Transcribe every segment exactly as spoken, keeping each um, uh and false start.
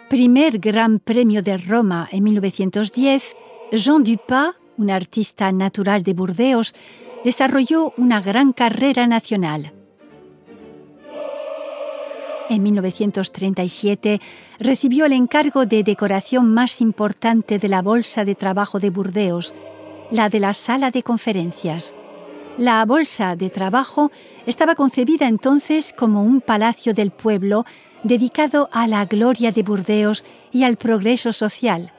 Primer Gran Premio de Roma en mil novecientos diez, Jean Dupas, un artista natural de Burdeos, desarrolló una gran carrera nacional. En mil novecientos treinta y siete recibió el encargo de decoración más importante de la Bolsa de Trabajo de Burdeos, la de la Sala de Conferencias. La Bolsa de Trabajo estaba concebida entonces como un palacio del pueblo dedicado a la gloria de Burdeos y al progreso social.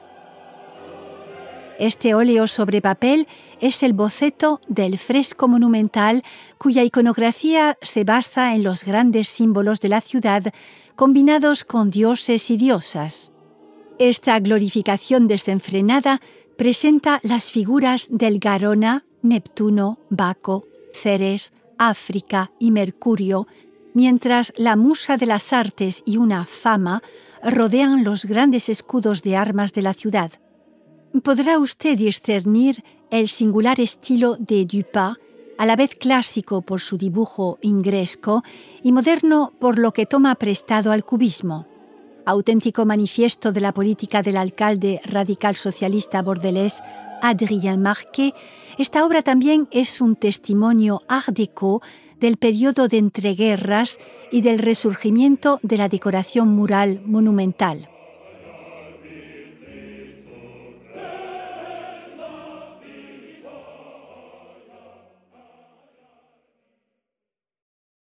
Este óleo sobre papel es el boceto del fresco monumental cuya iconografía se basa en los grandes símbolos de la ciudad combinados con dioses y diosas. Esta glorificación desenfrenada presenta las figuras del Garona, Neptuno, Baco, Ceres, África y Mercurio, mientras la musa de las artes y una fama rodean los grandes escudos de armas de la ciudad. Podrá usted discernir el singular estilo de Dupas, a la vez clásico por su dibujo ingresco y moderno por lo que toma prestado al cubismo. Auténtico manifiesto de la política del alcalde radical socialista bordelés Adrien Marquet, esta obra también es un testimonio art déco del periodo de entreguerras y del resurgimiento de la decoración mural monumental.